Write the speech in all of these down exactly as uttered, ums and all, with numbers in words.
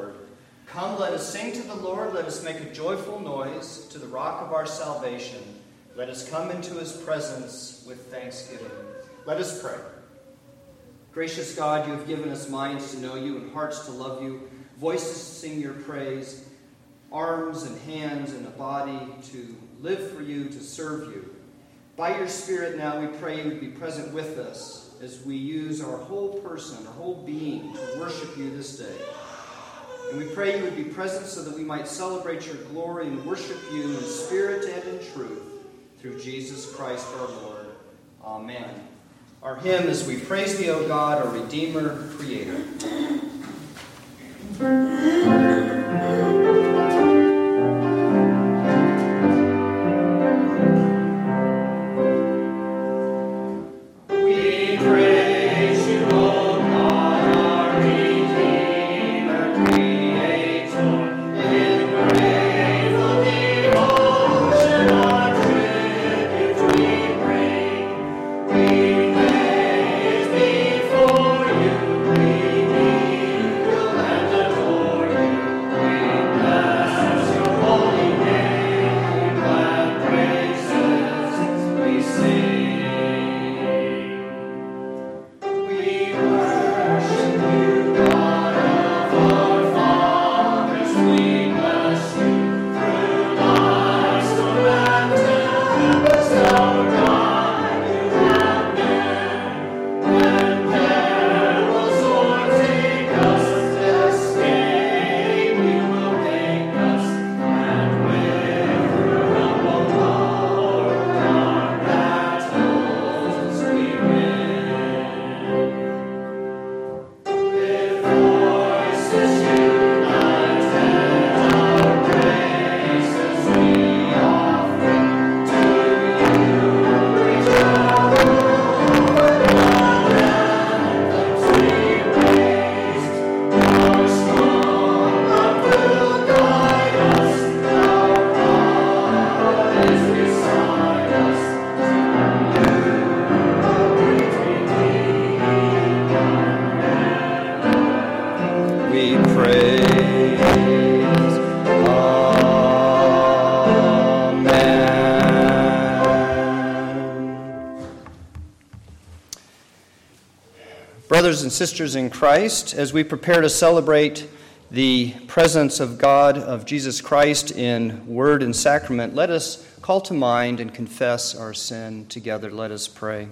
Lord. Come, let us sing to the Lord. Let us make a joyful noise to the rock of our salvation. Let us come into his presence with thanksgiving. Let us pray. Gracious God, you have given us minds to know you and hearts to love you, voices to sing your praise, arms and hands and a body to live for you, to serve you. By your Spirit now we pray you would be present with us as we use our whole person, our whole being to worship you this day. And we pray you would be present so that we might celebrate your glory and worship you in spirit and in truth through Jesus Christ our Lord. Amen. Our hymn is We Praise Thee, O God, our Redeemer, Creator. Brothers and sisters in Christ, as we prepare to celebrate the presence of God, of Jesus Christ in word and sacrament, let us call to mind and confess our sin together. Let us pray.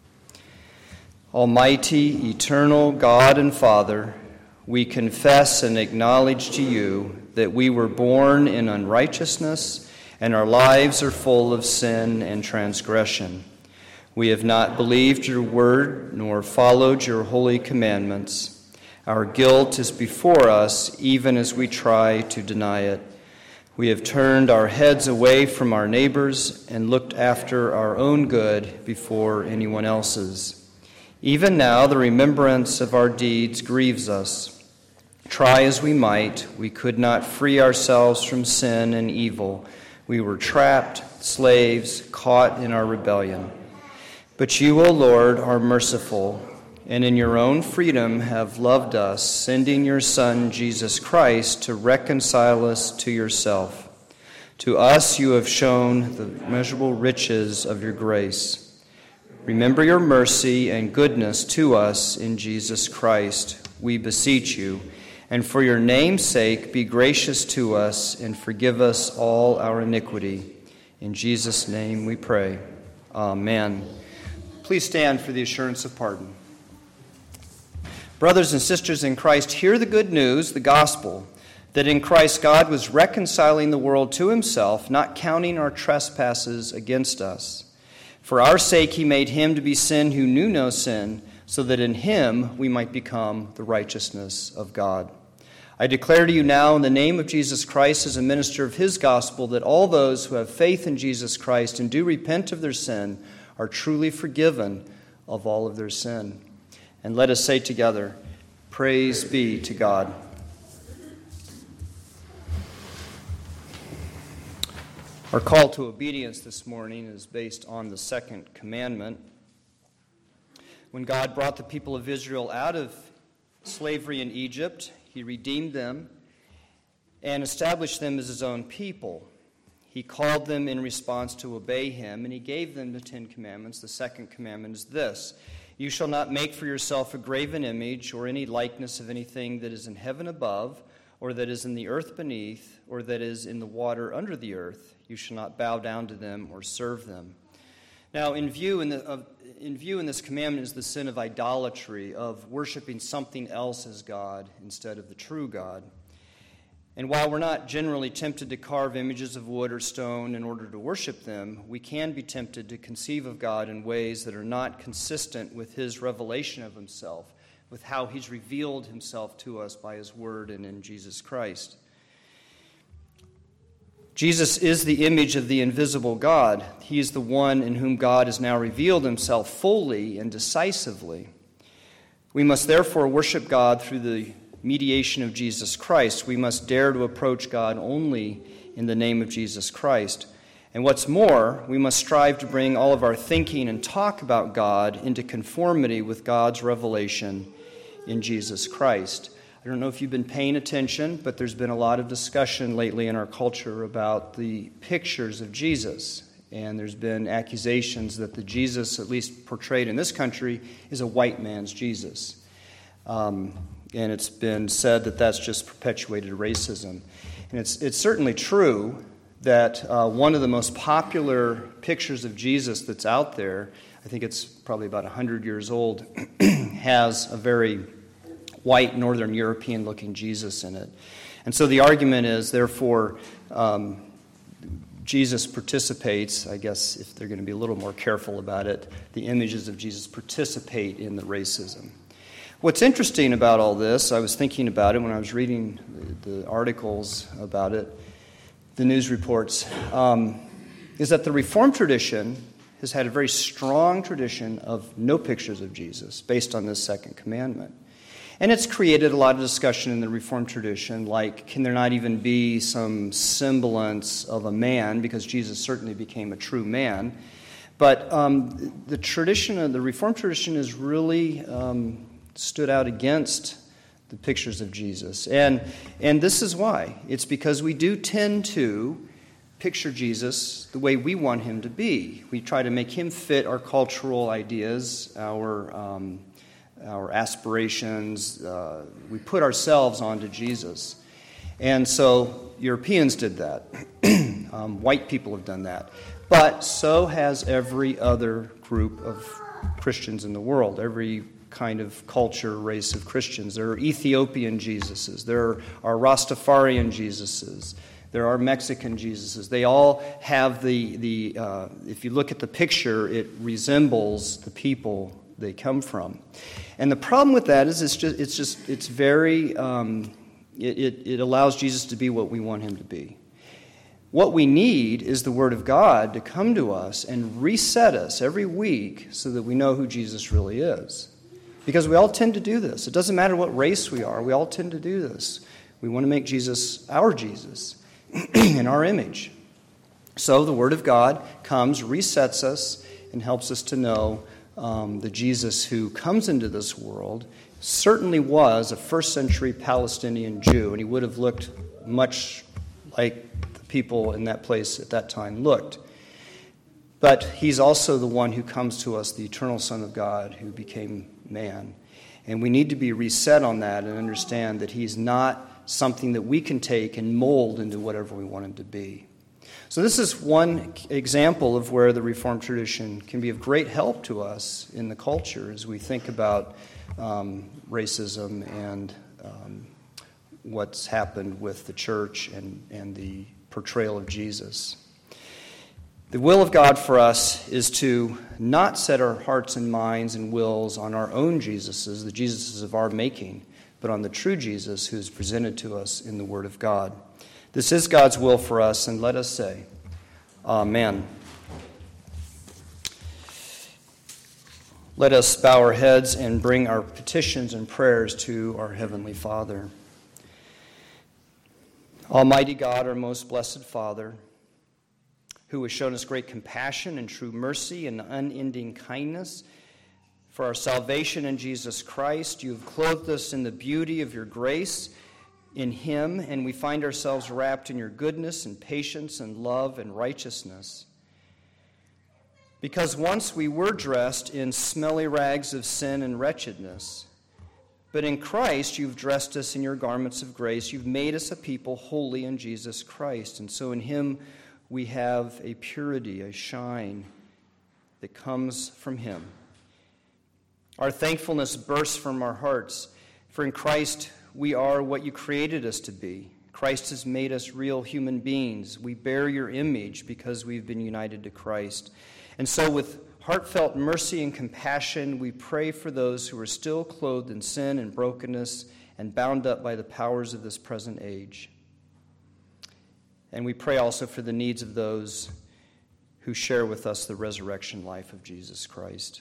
Almighty, eternal God and Father, we confess and acknowledge to you that we were born in unrighteousness and our lives are full of sin and transgression. We have not believed your word nor followed your holy commandments. Our guilt is before us even as we try to deny it. We have turned our heads away from our neighbors and looked after our own good before anyone else's. Even now the remembrance of our deeds grieves us. Try as we might, we could not free ourselves from sin and evil. We were trapped, slaves, caught in our rebellion. But you, O Lord, are merciful, and in your own freedom have loved us, sending your Son, Jesus Christ, to reconcile us to yourself. To us you have shown the immeasurable riches of your grace. Remember your mercy and goodness to us in Jesus Christ, we beseech you, and for your name's sake be gracious to us and forgive us all our iniquity. In Jesus' name we pray. Amen. Please stand for the assurance of pardon. Brothers and sisters in Christ, hear the good news, the gospel, that in Christ God was reconciling the world to himself, not counting our trespasses against us. For our sake he made him to be sin who knew no sin, so that in him we might become the righteousness of God. I declare to you now in the name of Jesus Christ as a minister of his gospel that all those who have faith in Jesus Christ and do repent of their sin are truly forgiven of all of their sin. And let us say together, praise be to God. Our call to obedience this morning is based on the second commandment. When God brought the people of Israel out of slavery in Egypt, he redeemed them, and established them as his own people. He called them in response to obey him, and he gave them the Ten Commandments. The second commandment is this: you shall not make for yourself a graven image or any likeness of anything that is in heaven above, or that is in the earth beneath, or that is in the water under the earth. You shall not bow down to them or serve them. Now, in view in, the, of, in view in this commandment is the sin of idolatry, of worshiping something else as God instead of the true God. And while we're not generally tempted to carve images of wood or stone in order to worship them, we can be tempted to conceive of God in ways that are not consistent with his revelation of himself, with how he's revealed himself to us by his word and in Jesus Christ. Jesus is the image of the invisible God. He is the one in whom God has now revealed himself fully and decisively. We must therefore worship God through the mediation of Jesus Christ. We must dare to approach God only in the name of Jesus Christ. And what's more, we must strive to bring all of our thinking and talk about God into conformity with God's revelation in Jesus Christ. I don't know if you've been paying attention, but there's been a lot of discussion lately in our culture about the pictures of Jesus. And there's been accusations that the Jesus, at least portrayed in this country, is a white man's Jesus. Um, and it's been said that that's just perpetuated racism. And it's it's certainly true that uh, one of the most popular pictures of Jesus that's out there, I think it's probably about one hundred years old, has a very white Northern European-looking Jesus in it. And so the argument is, therefore, um, Jesus participates, I guess if they're going to be a little more careful about it, the images of Jesus participate in the racism. What's interesting about all this, I was thinking about it when I was reading the, the articles about it, the news reports, um, is that the Reformed tradition has had a very strong tradition of no pictures of Jesus based on this second commandment. And it's created a lot of discussion in the Reformed tradition, like, can there not even be some semblance of a man, because Jesus certainly became a true man. But um, the tradition, of the Reformed tradition has really um, stood out against the pictures of Jesus. And, and this is why. It's because we do tend to picture Jesus the way we want him to be. We try to make him fit our cultural ideas, our um, our aspirations. Uh, we put ourselves onto Jesus. And so Europeans did that. um, white people have done that. But so has every other group of Christians in the world, every kind of culture, race of Christians. There are Ethiopian Jesuses. There are Rastafarian Jesuses. There are Mexican Jesuses. They all have the, the uh, if you look at the picture, it resembles the people they come from. And the problem with that is it's just, it's just, it's very, um, it, it, it allows Jesus to be what we want him to be. What we need is the Word of God to come to us and reset us every week so that we know who Jesus really is. Because we all tend to do this. It doesn't matter what race we are. We all tend to do this. We want to make Jesus our Jesus in our image. So the Word of God comes, resets us, and helps us to know um, the Jesus who comes into this world certainly was a first century Palestinian Jew, and he would have looked much like the people in that place at that time looked. But he's also the one who comes to us, the eternal Son of God, who became man. And we need to be reset on that and understand that he's not something that we can take and mold into whatever we want him to be. So this is one example of where the Reformed tradition can be of great help to us in the culture as we think about um, racism and um, what's happened with the church and, and the portrayal of Jesus. The will of God for us is to not set our hearts and minds and wills on our own Jesuses, the Jesuses of our making, but on the true Jesus who is presented to us in the Word of God. This is God's will for us, and let us say, Amen. Let us bow our heads and bring our petitions and prayers to our Heavenly Father. Almighty God, our most blessed Father, who has shown us great compassion and true mercy and unending kindness, for our salvation in Jesus Christ, you have clothed us in the beauty of your grace. in him, and we find ourselves wrapped in your goodness and patience and love and righteousness. Because once we were dressed in smelly rags of sin and wretchedness, but in Christ you've dressed us in your garments of grace. You've made us a people holy in Jesus Christ. And so in him we have a purity, a shine that comes from him. Our thankfulness bursts from our hearts, for in Christ we are what you created us to be. Christ has made us real human beings. We bear your image because we've been united to Christ. And so with heartfelt mercy and compassion, we pray for those who are still clothed in sin and brokenness and bound up by the powers of this present age. And we pray also for the needs of those who share with us the resurrection life of Jesus Christ.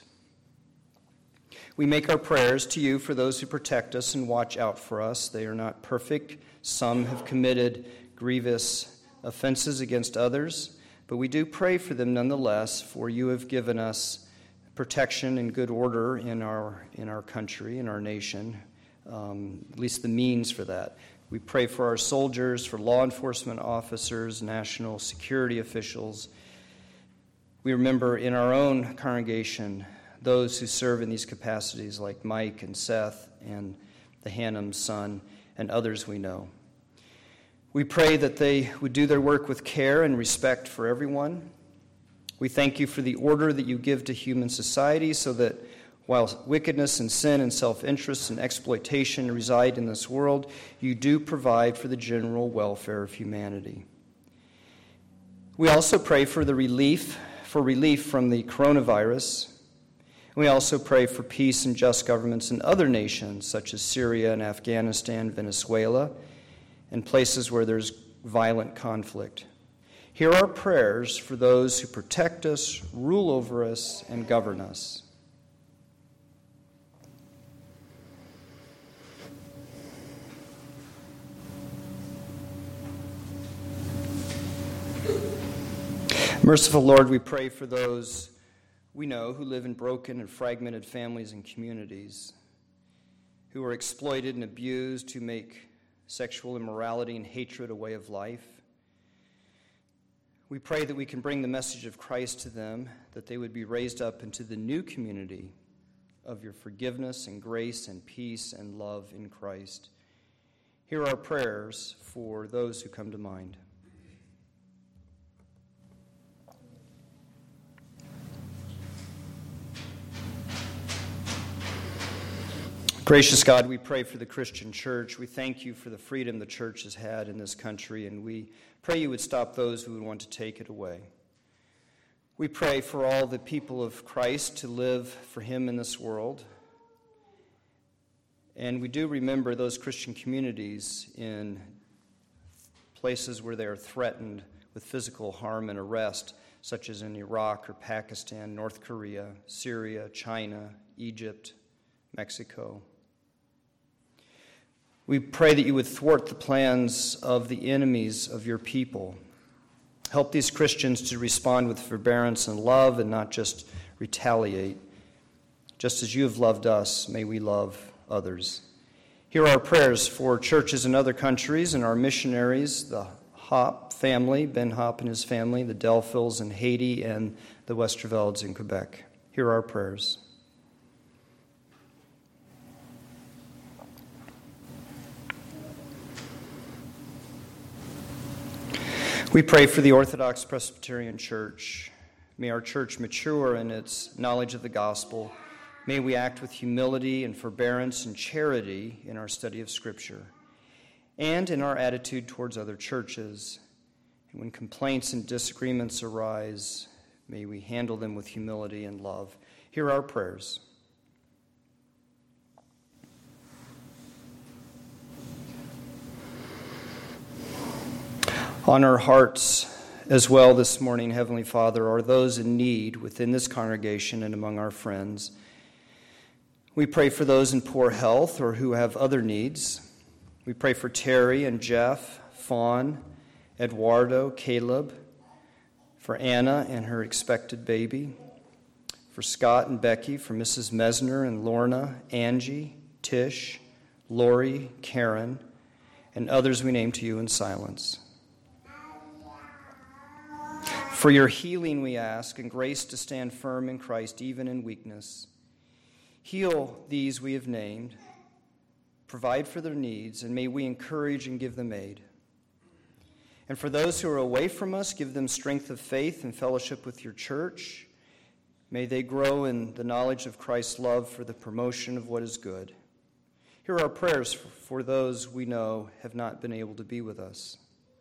We make our prayers to you for those who protect us and watch out for us. They are not perfect. Some have committed grievous offenses against others, but we do pray for them nonetheless, for you have given us protection and good order in our in our country, in our nation, um, at least the means for that. We pray for our soldiers, for law enforcement officers, national security officials. We remember in our own congregation those who serve in these capacities, like Mike and Seth and the Hannum's son and others we know. We pray that they would do their work with care and respect for everyone. We thank you for the order that you give to human society so that while wickedness and sin and self-interest and exploitation reside in this world, you do provide for the general welfare of humanity. We also pray for the relief, for relief from the coronavirus. We also pray for peace and just governments in other nations, such as Syria and Afghanistan, Venezuela, and places where there's violent conflict. Hear our prayers for those who protect us, rule over us, and govern us. Merciful Lord, we pray for those we know who live in broken and fragmented families and communities, who are exploited and abused, who make sexual immorality and hatred a way of life. We pray that we can bring the message of Christ to them, that they would be raised up into the new community of your forgiveness and grace and peace and love in Christ. Hear our prayers for those who come to mind. Gracious God, we pray for the Christian church. We thank you for the freedom the church has had in this country, and we pray you would stop those who would want to take it away. We pray for all the people of Christ to live for him in this world. And we do remember those Christian communities in places where they are threatened with physical harm and arrest, such as in Iraq or Pakistan, North Korea, Syria, China, Egypt, Mexico. We pray that you would thwart the plans of the enemies of your people. Help these Christians to respond with forbearance and love and not just retaliate. Just as you have loved us, may we love others. Hear our prayers for churches in other countries and our missionaries, the Hop family, Ben Hop and his family, the Delphils in Haiti, and the Westervelds in Quebec. Hear our prayers. We pray for the Orthodox Presbyterian Church. May our church mature in its knowledge of the gospel. May we act with humility and forbearance and charity in our study of Scripture and in our attitude towards other churches. And when complaints and disagreements arise, may we handle them with humility and love. Hear our prayers. On our hearts as well this morning, Heavenly Father, are those in need within this congregation and among our friends. We pray for those in poor health or who have other needs. We pray for Terry and Jeff, Fawn, Eduardo, Caleb, for Anna and her expected baby, for Scott and Becky, for Missus Mesner and Lorna, Angie, Tish, Lori, Karen, and others we name to you in silence. For your healing we ask, and grace to stand firm in Christ even in weakness. Heal these we have named, provide for their needs, and may we encourage and give them aid. And for those who are away from us, give them strength of faith and fellowship with your church. May they grow in the knowledge of Christ's love for the promotion of what is good. Hear our prayers for those we know have not been able to be with us.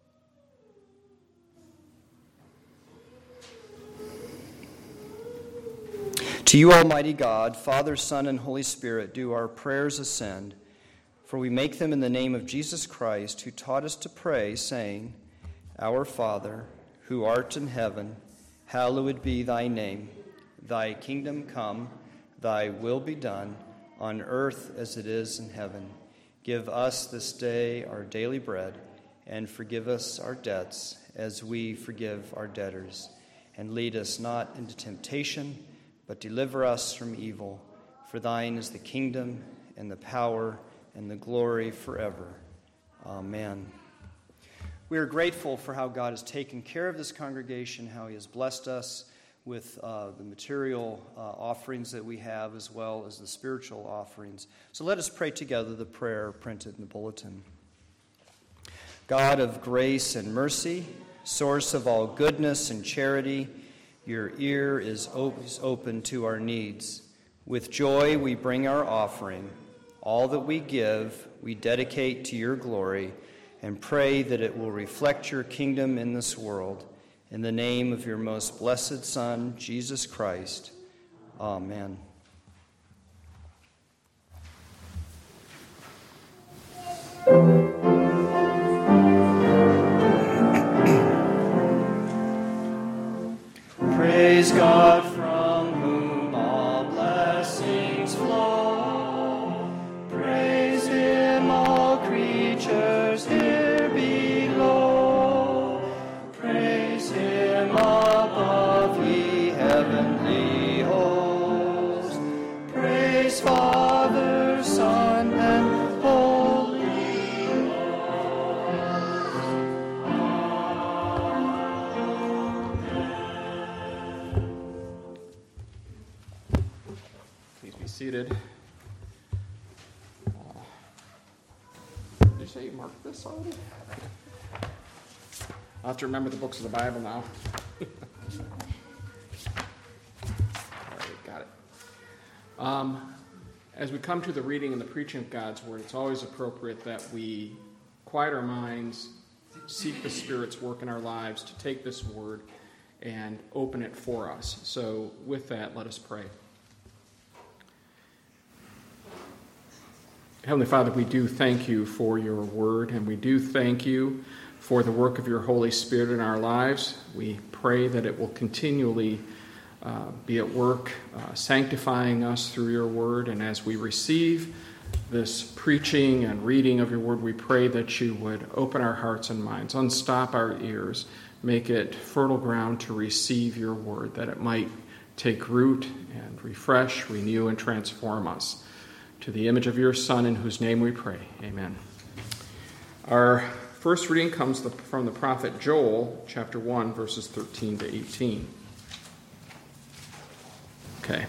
To you, Almighty God, Father, Son, and Holy Spirit, do our prayers ascend, for we make them in the name of Jesus Christ, who taught us to pray, saying, Our Father, who art in heaven, hallowed be thy name. Thy kingdom come, thy will be done, on earth as it is in heaven. Give us this day our daily bread, and forgive us our debts as we forgive our debtors. And lead us not into temptation, but deliver us from evil. For thine is the kingdom, and the power, and the glory forever. Amen. We are grateful for how God has taken care of this congregation, how he has blessed us with uh, the material uh, offerings that we have, as well as the spiritual offerings. So let us pray together the prayer printed in the bulletin. God of grace and mercy, source of all goodness and charity, your ear is always open to our needs. With joy we bring our offering. All that we give, we dedicate to your glory, and pray that it will reflect your kingdom in this world. In the name of your most blessed Son, Jesus Christ. Amen. Praise God, from whom all blessings flow. Praise him, all creatures here below. Praise him above, ye heavenly hosts. Praise Father, Son, and Holy seated. Uh, did you say you marked this already? I'll have to remember the books of the Bible now. All right, got it. Um, as we come to the reading and the preaching of God's Word, it's always appropriate that we quiet our minds, seek the Spirit's work in our lives to take this Word and open it for us. So with that, let us pray. Heavenly Father, we do thank you for your word, and we do thank you for the work of your Holy Spirit in our lives. We pray that it will continually uh, be at work, uh, sanctifying us through your word. And as we receive this preaching and reading of your word, we pray that you would open our hearts and minds, unstop our ears, make it fertile ground to receive your word, that it might take root and refresh, renew, and transform us. To the image of your Son, in whose name we pray. Amen. Our first reading comes from the prophet Joel, chapter one, verses thirteen to eighteen. Okay.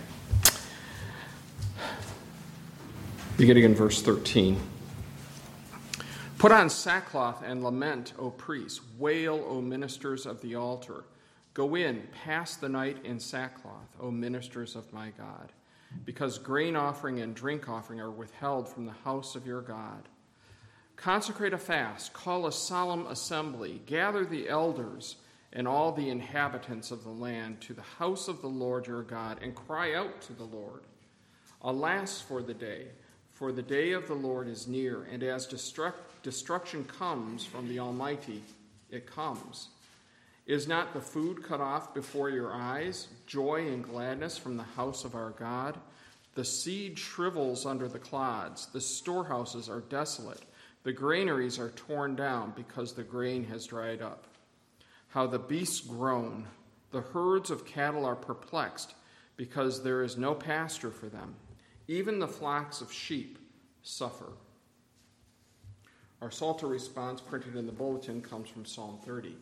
Beginning in verse thirteen. Put on sackcloth and lament, O priests. Wail, O ministers of the altar. Go in, pass the night in sackcloth, O ministers of my God. Because grain offering and drink offering are withheld from the house of your God. Consecrate a fast, call a solemn assembly, gather the elders and all the inhabitants of the land to the house of the Lord your God, and cry out to the Lord. Alas for the day, for the day of the Lord is near, and as destruct, destruction comes from the Almighty, it comes. Is not the food cut off before your eyes, joy and gladness from the house of our God? The seed shrivels under the clods, the storehouses are desolate, the granaries are torn down because the grain has dried up. How the beasts groan, the herds of cattle are perplexed because there is no pasture for them. Even the flocks of sheep suffer. Our Psalter response printed in the bulletin comes from Psalm thirty.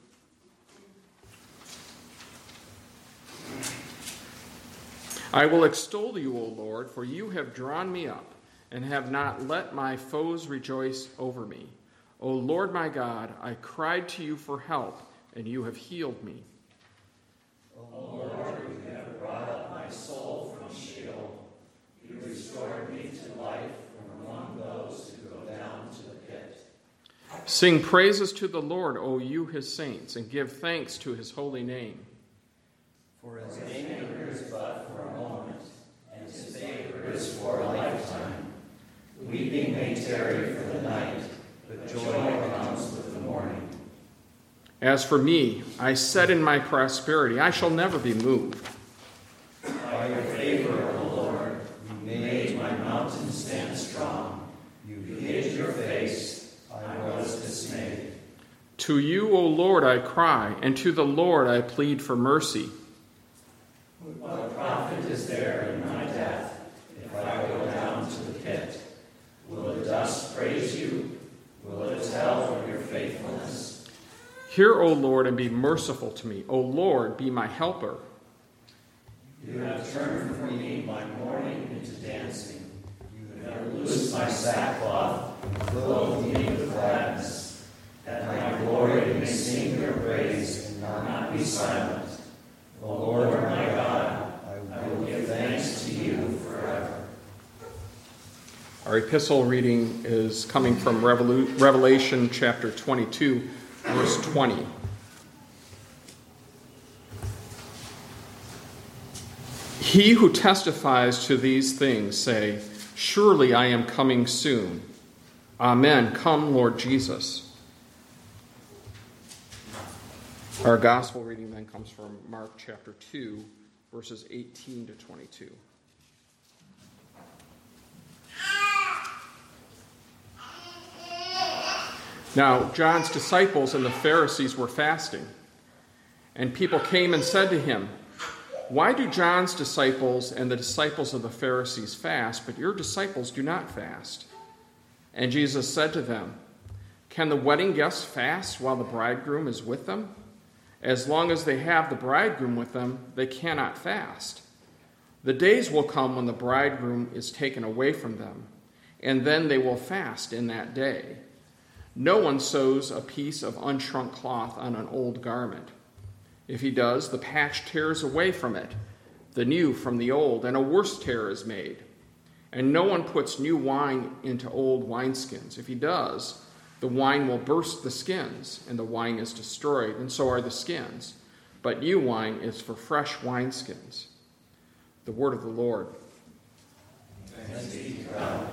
I will extol you, O Lord, for you have drawn me up and have not let my foes rejoice over me. O Lord my God, I cried to you for help, and you have healed me. O Lord, you have brought up my soul from Sheol. You restored me to life from among those who go down to the pit. Sing praises to the Lord, O you his saints, and give thanks to his holy name. For his anger is but for a moment, and his favor is for a lifetime. Weeping may tarry for the night, but joy comes with the morning. As for me, I said in my prosperity, I shall never be moved. By your favor, O Lord, you made my mountain stand strong. You hid your face, I was dismayed. To you, O Lord, I cry, and to the Lord I plead for mercy. What profit is there in my death if I go down to the pit? Will the dust praise you? Will it tell of your faithfulness? Hear, O Lord, and be merciful to me. O Lord, be my helper. You have turned for me my mourning into dancing. You have loosed my sackcloth and clothed me with gladness, that my glory may sing your praise and not be silent. O Lord my God, I will give thanks to you forever. Our epistle reading is coming from Revelu- Revelation chapter twenty-two, verse twenty. He who testifies to these things say, surely I am coming soon. Amen. Come, Lord Jesus. Our gospel reading then comes from Mark chapter two, verses eighteen to twenty-two. Now, John's disciples and the Pharisees were fasting, and people came and said to him, why do John's disciples and the disciples of the Pharisees fast, but your disciples do not fast? And Jesus said to them, can the wedding guests fast while the bridegroom is with them? As long as they have the bridegroom with them, they cannot fast. The days will come when the bridegroom is taken away from them, and then they will fast in that day. No one sews a piece of unshrunk cloth on an old garment. If he does, the patch tears away from it, the new from the old, and a worse tear is made. And no one puts new wine into old wineskins. If he does, the wine will burst the skins, and the wine is destroyed, and so are the skins. But new wine is for fresh wineskins. The word of the Lord. Thanks be to God.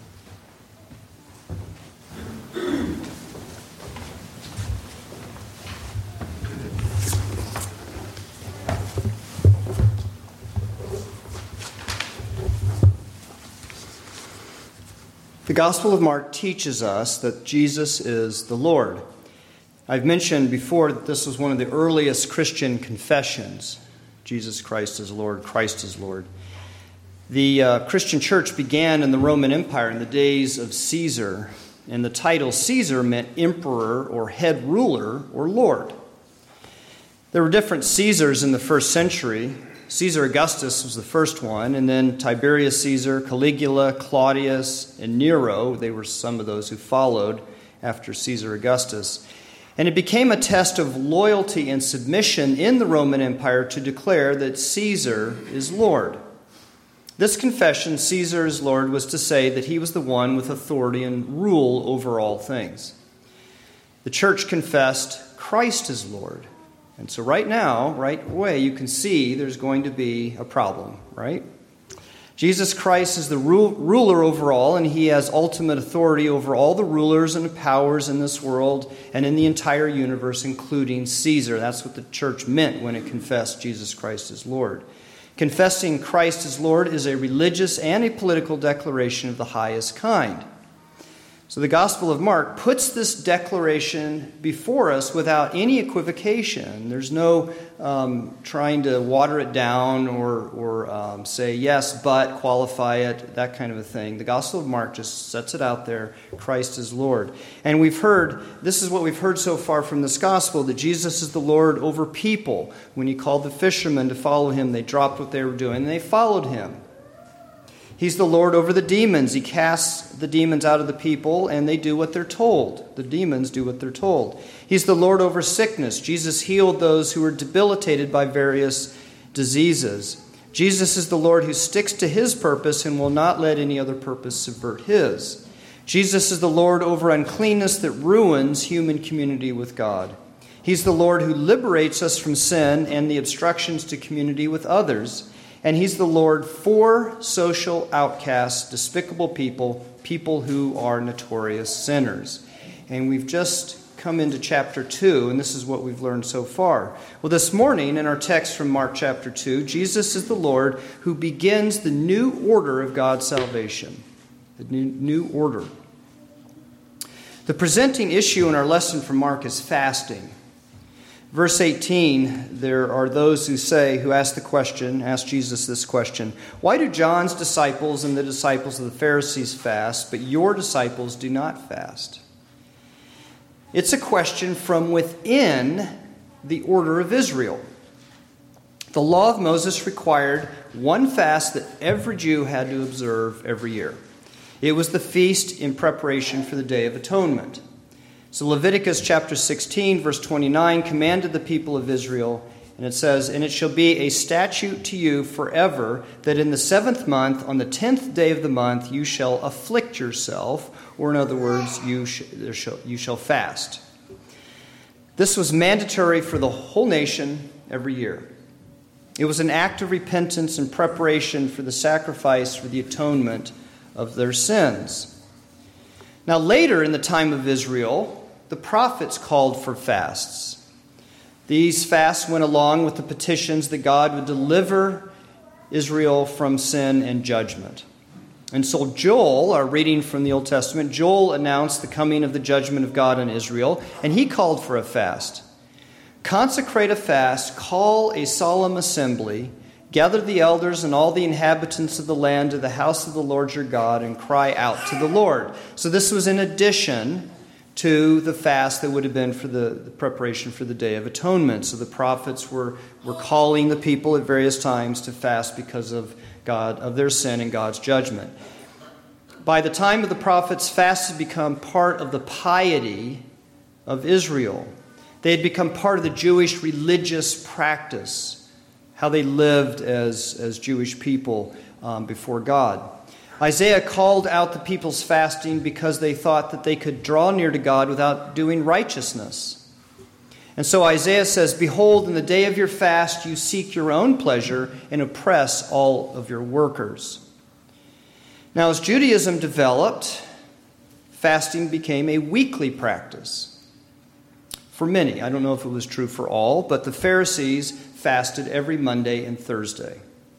The Gospel of Mark teaches us that Jesus is the Lord. I've mentioned before that this was one of the earliest Christian confessions. Jesus Christ is Lord, Christ is Lord. The uh, Christian church began in the Roman Empire in the days of Caesar, and the title Caesar meant emperor or head ruler or lord. There were different Caesars in the first century. Caesar Augustus was the first one, and then Tiberius Caesar, Caligula, Claudius, and Nero. They were some of those who followed after Caesar Augustus. And it became a test of loyalty and submission in the Roman Empire to declare that Caesar is Lord. This confession, Caesar is Lord, was to say that he was the one with authority and rule over all things. The church confessed Christ is Lord. And so right now, right away, you can see there's going to be a problem, right? Jesus Christ is the ruler over all, and he has ultimate authority over all the rulers and powers in this world and in the entire universe, including Caesar. That's what the church meant when it confessed Jesus Christ as Lord. Confessing Christ as Lord is a religious and a political declaration of the highest kind. So the Gospel of Mark puts this declaration before us without any equivocation. There's no um, trying to water it down or, or um, say yes, but qualify it, that kind of a thing. The Gospel of Mark just sets it out there. Christ is Lord. And we've heard, this is what we've heard so far from this Gospel, that Jesus is the Lord over people. When he called the fishermen to follow him, they dropped what they were doing and they followed him. He's the Lord over the demons. He casts the demons out of the people, and they do what they're told. The demons do what they're told. He's the Lord over sickness. Jesus healed those who were debilitated by various diseases. Jesus is the Lord who sticks to his purpose and will not let any other purpose subvert his. Jesus is the Lord over uncleanness that ruins human community with God. He's the Lord who liberates us from sin and the obstructions to community with others. And he's the Lord for social outcasts, despicable people, people who are notorious sinners. And we've just come into chapter two, and this is what we've learned so far. Well, this morning in our text from Mark chapter two, Jesus is the Lord who begins the new order of God's salvation. The new, new order. The presenting issue in our lesson from Mark is fasting. Verse eighteen, there are those who say, who ask the question, ask Jesus this question, why do John's disciples and the disciples of the Pharisees fast, but your disciples do not fast? It's a question from within the order of Israel. The law of Moses required one fast that every Jew had to observe every year. It was the feast in preparation for the Day of Atonement. So Leviticus chapter sixteen, verse twenty-nine, commanded the people of Israel, and it says, and it shall be a statute to you forever, that in the seventh month, on the tenth day of the month, you shall afflict yourself, or in other words, you, sh- shall, you shall fast. This was mandatory for the whole nation every year. It was an act of repentance and preparation for the sacrifice for the atonement of their sins. Now later in the time of Israel, the prophets called for fasts. These fasts went along with the petitions that God would deliver Israel from sin and judgment. And so Joel, our reading from the Old Testament, Joel announced the coming of the judgment of God on Israel, and he called for a fast. Consecrate a fast, call a solemn assembly, gather the elders and all the inhabitants of the land to the house of the Lord your God, and cry out to the Lord. So this was in addition to the fast that would have been for the, the preparation for the Day of Atonement. So the prophets were, were calling the people at various times to fast because of God, of their sin and God's judgment. By the time of the prophets, fasts had become part of the piety of Israel. They had become part of the Jewish religious practice, how they lived as, as Jewish people um, before God. Isaiah called out the people's fasting because they thought that they could draw near to God without doing righteousness. And so Isaiah says, behold, in the day of your fast you seek your own pleasure and oppress all of your workers. Now, as Judaism developed, fasting became a weekly practice for many. I don't know if it was true for all, but the Pharisees fasted every Monday and Thursday.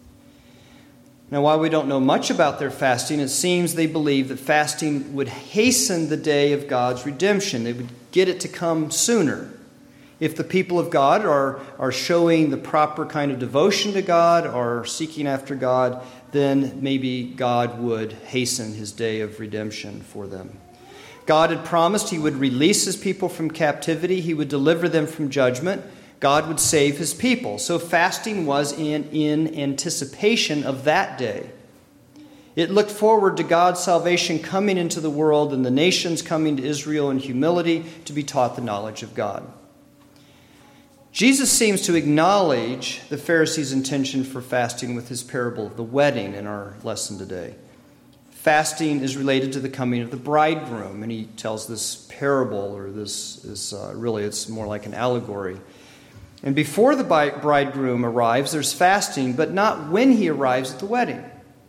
Now, while we don't know much about their fasting, it seems they believed that fasting would hasten the day of God's redemption. They would get it to come sooner. If the people of God are, are showing the proper kind of devotion to God or seeking after God, then maybe God would hasten his day of redemption for them. God had promised he would release his people from captivity. He would deliver them from judgment. God would save his people. So fasting was in, in anticipation of that day. It looked forward to God's salvation coming into the world and the nations coming to Israel in humility to be taught the knowledge of God. Jesus seems to acknowledge the Pharisees' intention for fasting with his parable of the wedding in our lesson today. Fasting is related to the coming of the bridegroom, and he tells this parable, or this is uh, really, it's more like an allegory. And before the bridegroom arrives, there's fasting, but not when he arrives at the wedding.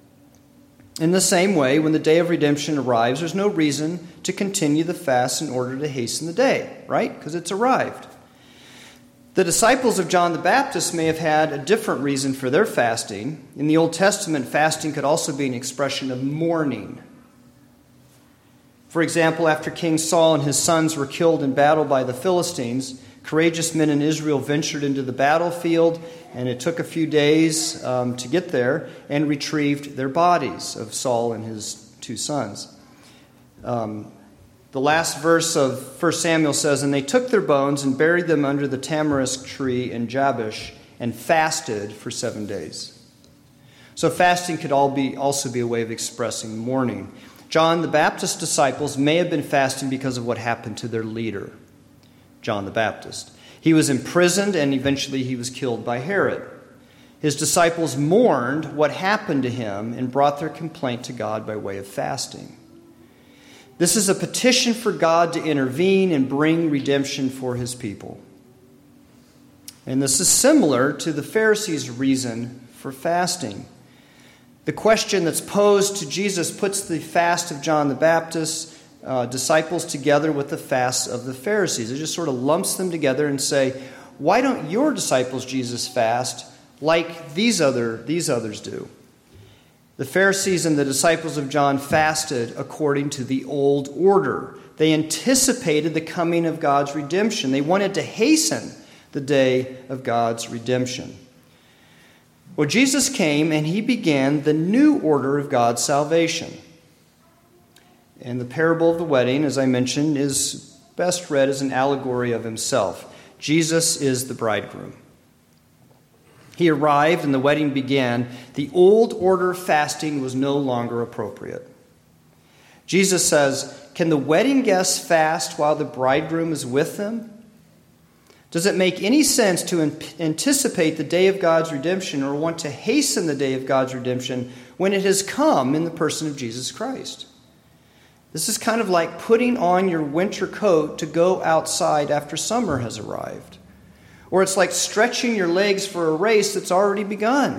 In the same way, when the day of redemption arrives, there's no reason to continue the fast in order to hasten the day, right? Because it's arrived. The disciples of John the Baptist may have had a different reason for their fasting. In the Old Testament, fasting could also be an expression of mourning. For example, after King Saul and his sons were killed in battle by the Philistines, courageous men in Israel ventured into the battlefield, and it took a few days um, to get there, and retrieved their bodies of Saul and his two sons. Um, the last verse of First Samuel says, "And they took their bones and buried them under the tamarisk tree in Jabesh, and fasted for seven days." So fasting could all be also be a way of expressing mourning. John the Baptist's disciples may have been fasting because of what happened to their leader, John the Baptist. He was imprisoned and eventually he was killed by Herod. His disciples mourned what happened to him and brought their complaint to God by way of fasting. This is a petition for God to intervene and bring redemption for his people. And this is similar to the Pharisees' reason for fasting. The question that's posed to Jesus puts the fast of John the Baptist's uh, disciples together with the fasts of the Pharisees. It just sort of lumps them together and say, why don't your disciples, Jesus, fast like these other these others do? The Pharisees and the disciples of John fasted according to the old order. They anticipated the coming of God's redemption. They wanted to hasten the day of God's redemption. Well, Jesus came and he began the new order of God's salvation. And the parable of the wedding, as I mentioned, is best read as an allegory of himself. Jesus is the bridegroom. He arrived and the wedding began. The old order of fasting was no longer appropriate. Jesus says, "Can the wedding guests fast while the bridegroom is with them? Does it make any sense to anticipate the day of God's redemption or want to hasten the day of God's redemption when it has come in the person of Jesus Christ?" This is kind of like putting on your winter coat to go outside after summer has arrived. Or it's like stretching your legs for a race that's already begun.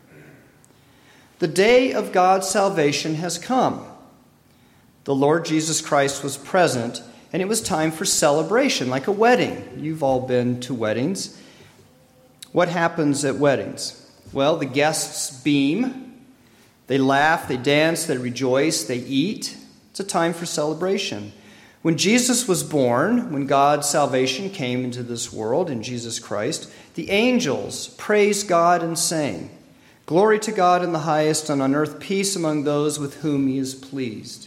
The day of God's salvation has come. The Lord Jesus Christ was present, and it was time for celebration, like a wedding. You've all been to weddings. What happens at weddings? Well, the guests beam, they laugh, they dance, they rejoice, they eat. It's a time for celebration. When Jesus was born, when God's salvation came into this world in Jesus Christ, the angels praised God and sang, "Glory to God in the highest, and on earth peace among those with whom he is pleased."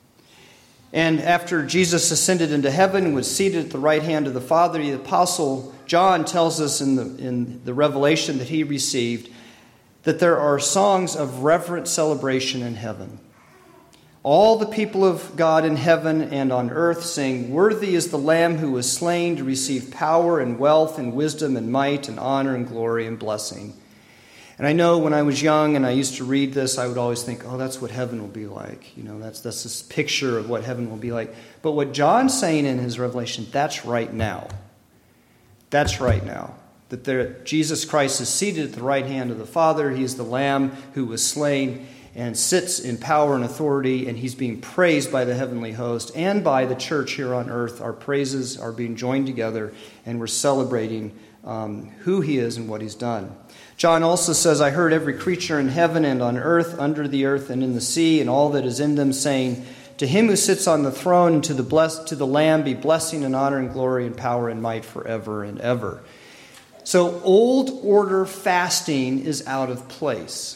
And after Jesus ascended into heaven and was seated at the right hand of the Father, the Apostle John tells us in the, in the revelation that he received that there are songs of reverent celebration in heaven. All the people of God in heaven and on earth sing, "Worthy is the Lamb who was slain to receive power and wealth and wisdom and might and honor and glory and blessing." And I know when I was young and I used to read this, I would always think, oh, that's what heaven will be like. You know, that's, that's this picture of what heaven will be like. But what John's saying in his revelation, that's right now. That's right now. That there, Jesus Christ is seated at the right hand of the Father. He is the Lamb who was slain and sits in power and authority, and he's being praised by the heavenly host and by the church here on earth. Our praises are being joined together, and we're celebrating um, who he is and what he's done. John also says, "I heard every creature in heaven and on earth, under the earth and in the sea, and all that is in them, saying, To him who sits on the throne and to the blessed, to the Lamb be blessing and honor and glory and power and might forever and ever." So old order fasting is out of place.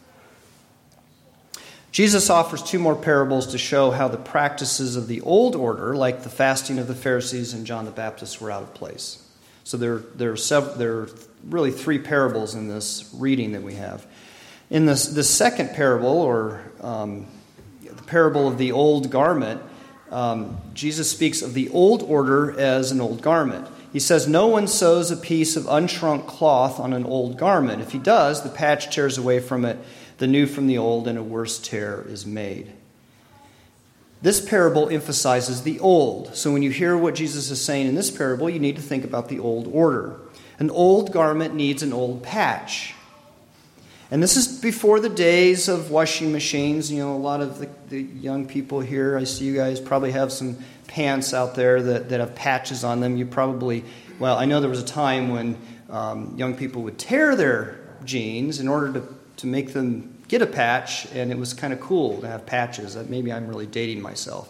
Jesus offers two more parables to show how the practices of the old order, like the fasting of the Pharisees and John the Baptist, were out of place. So there, there, are, several, there are really three parables in this reading that we have. In this, the second parable, or um, the parable of the old garment, um, Jesus speaks of the old order as an old garment. He says, "No one sews a piece of unshrunk cloth on an old garment. If he does, the patch tears away from it, the new from the old, and a worse tear is made." This parable emphasizes the old. So when you hear what Jesus is saying in this parable, you need to think about the old order. An old garment needs an old patch. And this is before the days of washing machines. You know, a lot of the, the young people here, I see you guys probably have some pants out there that, that have patches on them. You probably, well, I know there was a time when um, young people would tear their jeans in order to, to make them get a patch, and it was kind of cool to have patches. Maybe I'm really dating myself.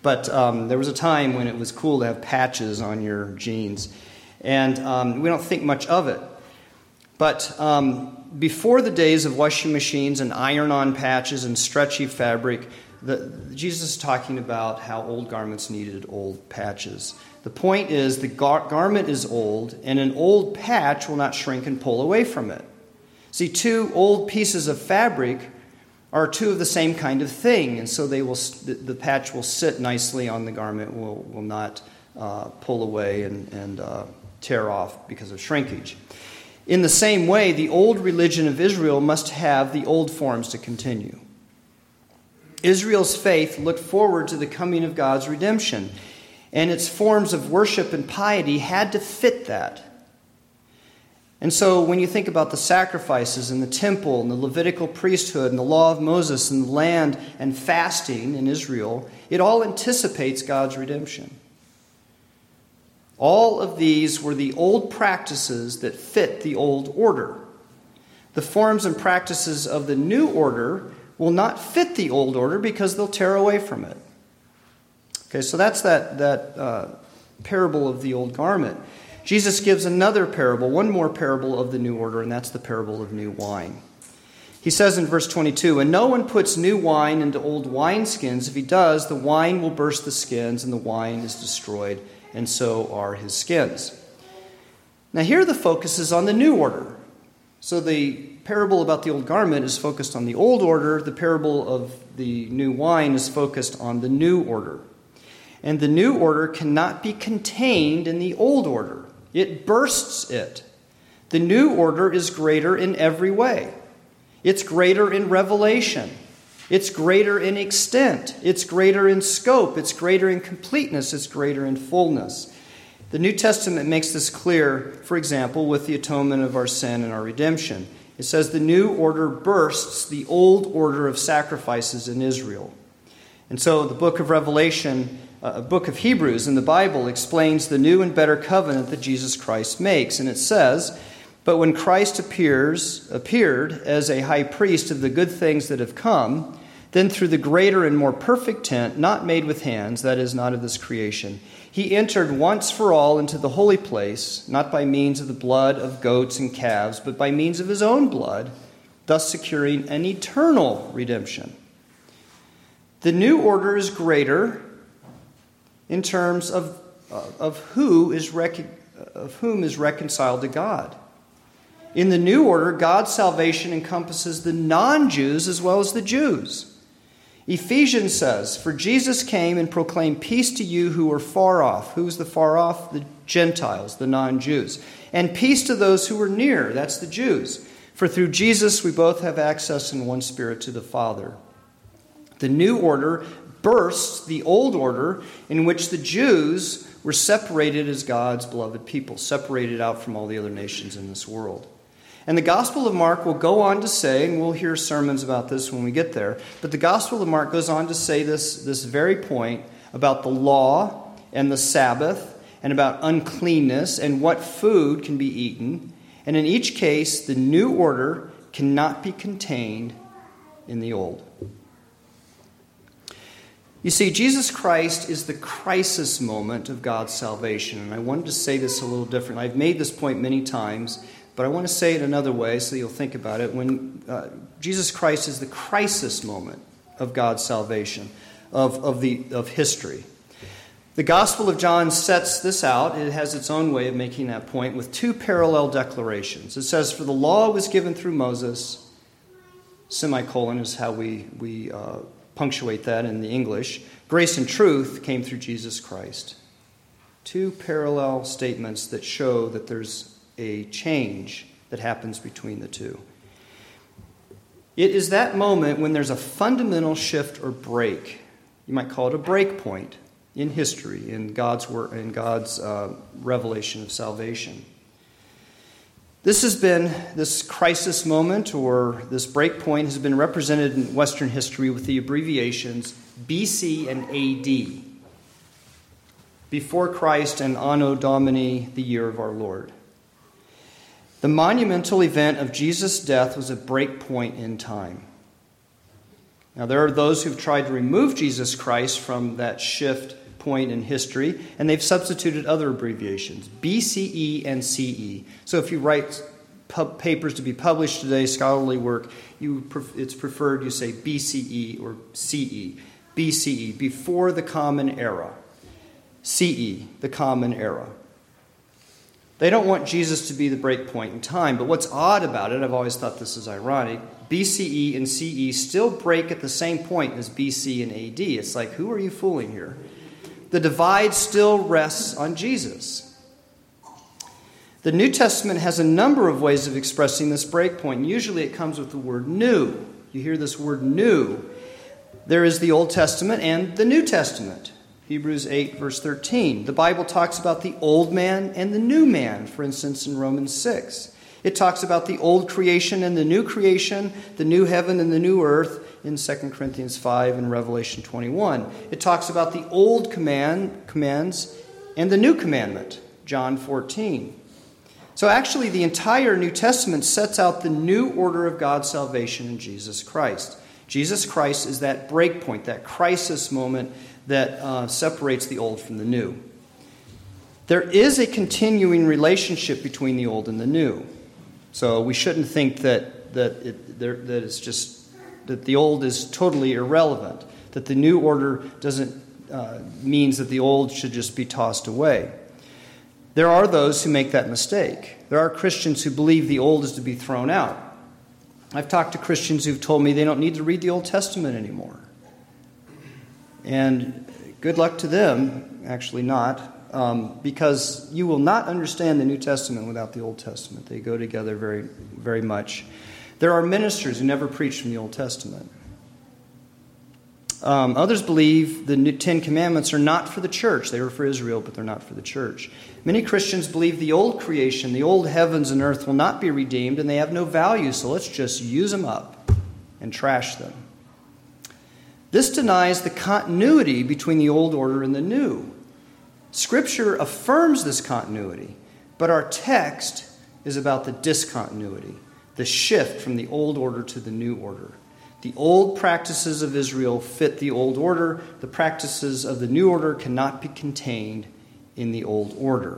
But um, there was a time when it was cool to have patches on your jeans. And um, we don't think much of it. But um, before the days of washing machines and iron-on patches and stretchy fabric, the, Jesus is talking about how old garments needed old patches. The point is the gar- garment is old, and an old patch will not shrink and pull away from it. See, two old pieces of fabric are two of the same kind of thing, and so they will. The, the patch will sit nicely on the garment, will will not uh, pull away and and uh, tear off because of shrinkage. In the same way, the old religion of Israel must have the old forms to continue. Israel's faith looked forward to the coming of God's redemption, and its forms of worship and piety had to fit that. And so when you think about the sacrifices and the temple and the Levitical priesthood and the law of Moses and the land and fasting in Israel, it all anticipates God's redemption. All of these were the old practices that fit the old order. The forms and practices of the new order will not fit the old order because they'll tear away from it. Okay, so that's that, that uh, parable of the old garment. Jesus gives another parable, one more parable of the new order, and that's the parable of new wine. He says in verse twenty-two, "And no one puts new wine into old wineskins. If he does, the wine will burst the skins, and the wine is destroyed, and so are his skins." Now here the focus is on the new order. So the parable about the old garment is focused on the old order. The parable of the new wine is focused on the new order. And the new order cannot be contained in the old order. It bursts it. The new order is greater in every way. It's greater in revelation. It's greater in extent. It's greater in scope. It's greater in completeness. It's greater in fullness. The New Testament makes this clear, for example, with the atonement of our sin and our redemption. It says the new order bursts the old order of sacrifices in Israel. And so the book of Revelation, a book of Hebrews in the Bible, explains the new and better covenant that Jesus Christ makes. And it says, "But when Christ appears, appeared as a high priest of the good things that have come, then through the greater and more perfect tent, not made with hands, that is, not of this creation, he entered once for all into the holy place, not by means of the blood of goats and calves, but by means of his own blood, thus securing an eternal redemption." The new order is greater in terms of, uh, of, who is rec- of whom is reconciled to God. In the new order, God's salvation encompasses the non-Jews as well as the Jews. Ephesians says, "For Jesus came and proclaimed peace to you who are far off." Who's the far off? The Gentiles, the non-Jews. "And peace to those who are near." That's the Jews. "For through Jesus we both have access in one Spirit to the Father." The new order bursts the old order in which the Jews were separated as God's beloved people, separated out from all the other nations in this world. And the Gospel of Mark will go on to say, and we'll hear sermons about this when we get there, but the Gospel of Mark goes on to say this, this very point about the law and the Sabbath and about uncleanness and what food can be eaten. And in each case, the new order cannot be contained in the old. You see, Jesus Christ is the crisis moment of God's salvation. And I wanted to say this a little different. I've made this point many times, but I want to say it another way so you'll think about it. When uh, Jesus Christ is the crisis moment of God's salvation, of, of, the, of history. The Gospel of John sets this out. It has its own way of making that point with two parallel declarations. It says, "For the law was given through Moses," semicolon is how we... we uh, punctuate that in the English. "Grace and truth came through Jesus Christ." Two parallel statements that show that there's a change that happens between the two. It is that moment when there's a fundamental shift or break. You might call it a break point in history, in God's work, in God's uh, revelation of salvation. This has been, this crisis moment or this break point has been represented in Western history with the abbreviations B C and A D. Before Christ and Anno Domini, the year of our Lord. The monumental event of Jesus' death was a break point in time. Now, there are those who've tried to remove Jesus Christ from that shift point in history, and they've substituted other abbreviations, B C E and C E. So if you write pub- papers to be published today, scholarly work, you pref- it's preferred you say B C E or C E. B C E, before the Common Era. C E, the Common Era. They don't want Jesus to be the break point in time, but what's odd about it, I've always thought this is ironic, B C E and C E still break at the same point as B C and A D. It's like, who are you fooling here? The divide still rests on Jesus. The New Testament has a number of ways of expressing this break point, and usually it comes with the word new. You hear this word new. There is the Old Testament and the New Testament. Hebrews eight, verse thirteen. The Bible talks about the old man and the new man, for instance, in Romans six. It talks about the old creation and the new creation, the new heaven and the new earth in Second Corinthians five and Revelation twenty-one. It talks about the old command commands and the new commandment, John fourteen. So actually, the entire New Testament sets out the new order of God's salvation in Jesus Christ. Jesus Christ is that break point, that crisis moment that uh, separates the old from the new. There is a continuing relationship between the old and the new. So we shouldn't think that that it, there, that it's just that the old is totally irrelevant, that the new order doesn't uh, means that the old should just be tossed away. There are those who make that mistake. There are Christians who believe the old is to be thrown out. I've talked to Christians who've told me they don't need to read the Old Testament anymore. And good luck to them, actually not, um, because you will not understand the New Testament without the Old Testament. They go together very, very much. There are ministers who never preach from the Old Testament. Um, others believe the New Ten Commandments are not for the church. They were for Israel, but they're not for the church. Many Christians believe the old creation, the old heavens and earth will not be redeemed, and they have no value, so let's just use them up and trash them. This denies the continuity between the old order and the new. Scripture affirms this continuity, but our text is about the discontinuity, the shift from the old order to the new order. The old practices of Israel fit the old order. The practices of the new order cannot be contained in the old order.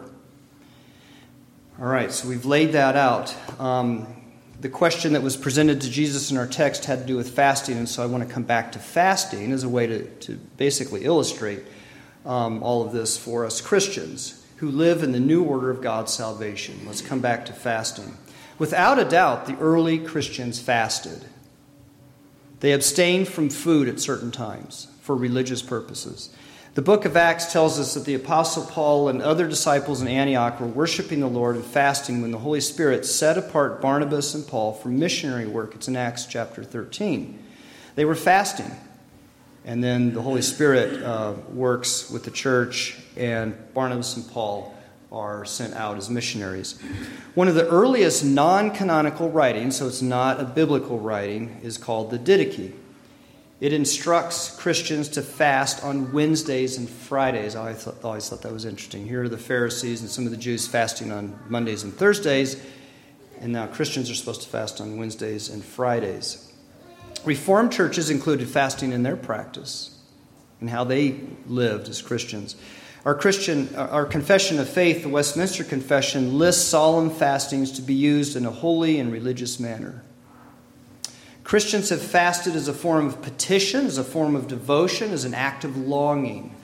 All right, so we've laid that out. Um, the question that was presented to Jesus in our text had to do with fasting, and so I want to come back to fasting as a way to, to basically illustrate um, all of this for us Christians who live in the new order of God's salvation. Let's come back to fasting. Without a doubt, the early Christians fasted. They abstained from food at certain times for religious purposes. The book of Acts tells us that the Apostle Paul and other disciples in Antioch were worshiping the Lord and fasting when the Holy Spirit set apart Barnabas and Paul for missionary work. It's in Acts chapter thirteen. They were fasting. And then the Holy Spirit uh, works with the church, and Barnabas and Paul are sent out as missionaries. One of the earliest non-canonical writings, so it's not a biblical writing, is called the Didache. It instructs Christians to fast on Wednesdays and Fridays. I always thought, always thought that was interesting. Here are the Pharisees and some of the Jews fasting on Mondays and Thursdays, and now Christians are supposed to fast on Wednesdays and Fridays. Reformed churches included fasting in their practice and how they lived as Christians. Our Christian, our confession of faith, the Westminster Confession, lists solemn fastings to be used in a holy and religious manner. Christians have fasted as a form of petition, as a form of devotion, as an act of longing.